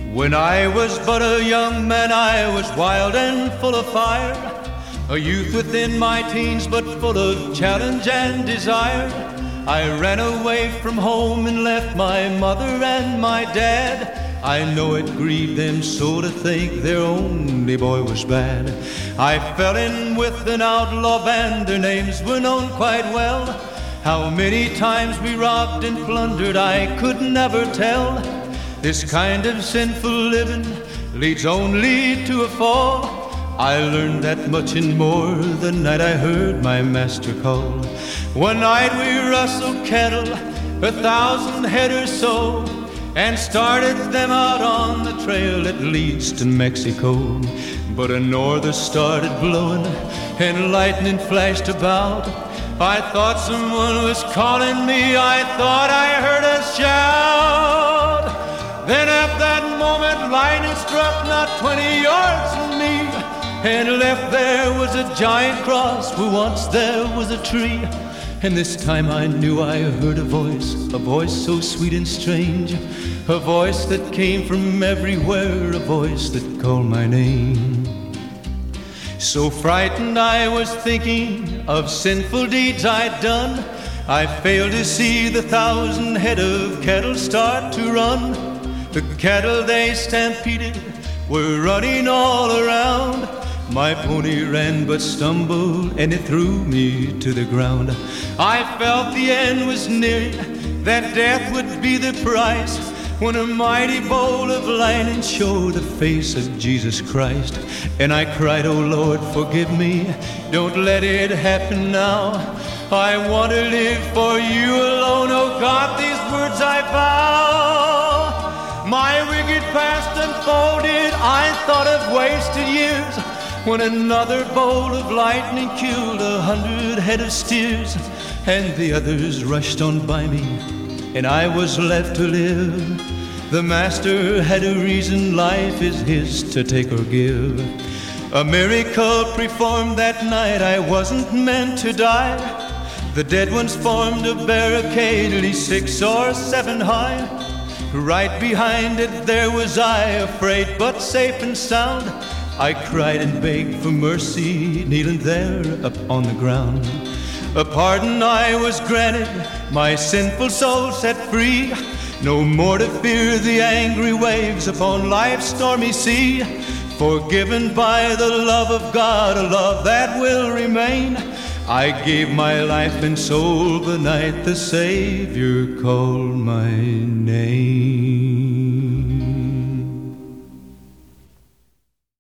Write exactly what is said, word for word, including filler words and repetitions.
When I was but a young man, I was wild and full of fire, a youth within my teens, but full of challenge and desire. I ran away from home and left my mother and my dad. I know it grieved them so to think their only boy was bad. I fell in with an outlaw band, their names were known quite well. How many times we robbed and plundered I could never tell. This kind of sinful living leads only to a fall. I learned that much and more the night I heard my master call. One night we rustled cattle, a thousand head or so, and started them out on the trail that leads to Mexico. But a norther started blowing and lightning flashed about. I thought someone was calling me, I thought I heard a shout. Then at that moment lightning struck not twenty yards from me, and left there was a giant cross where once there was a tree. And this time I knew I heard a voice, a voice so sweet and strange, a voice that came from everywhere, a voice that called my name. So frightened I was thinking of sinful deeds I'd done, I failed to see the thousand head of cattle start to run. The cattle they stampeded were running all around. My pony ran but stumbled, and it threw me to the ground. I felt the end was near, that death would be the price, when a mighty bolt of lightning showed the face of Jesus Christ. And I cried, "Oh Lord, forgive me, don't let it happen now. I want to live for you alone, oh God, these words I vow." My wicked past unfolded, I thought of wasted years, when another bolt of lightning killed a hundred head of steers, and the others rushed on by me, and I was left to live. The master had a reason, life is his to take or give. A miracle performed that night, I wasn't meant to die. The dead ones formed a barricade, at least six or seven high. Right behind it there was I, afraid but safe and sound. I cried and begged for mercy, kneeling there up on the ground. A pardon I was granted, my sinful soul set free. No more to fear the angry waves upon life's stormy sea. Forgiven by the love of God, a love that will remain. I gave my life and soul the night the Savior called my name.